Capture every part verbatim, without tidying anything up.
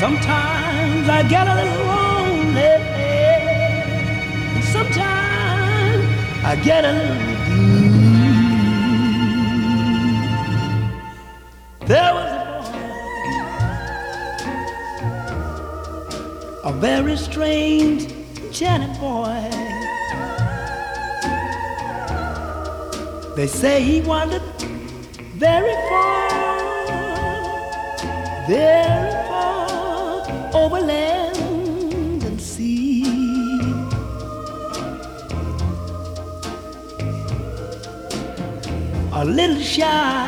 Sometimes I get a little lonely. Sometimes I get a little blue. There was a boy, a very strange Janet boy. They say he wandered very far, very far over land and sea. A little shy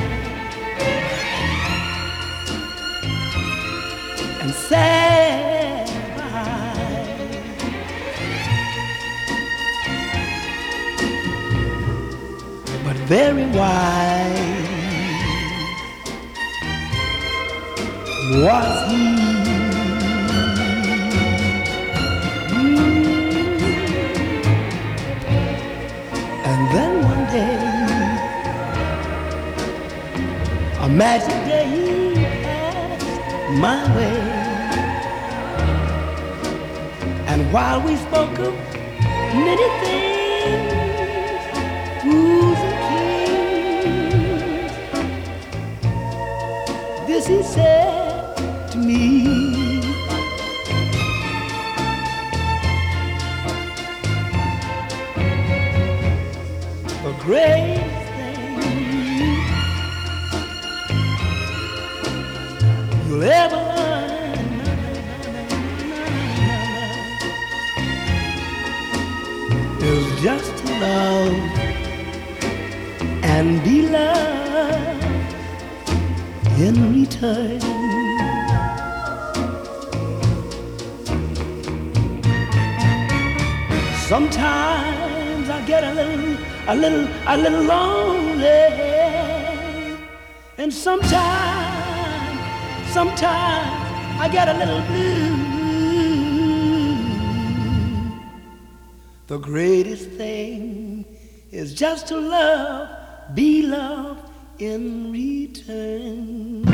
and sad eyes, but very wise was he. Mm. And then one day, a magic day passed my way, and while we spoke of many things, rules and kings, this he said to me: the greatest thing you'll ever learn is just to love and be loved in return. Sometimes I get a little, a little, a little lonely, and sometimes, sometimes I get a little blue. The greatest thing is just to love, be loved in return.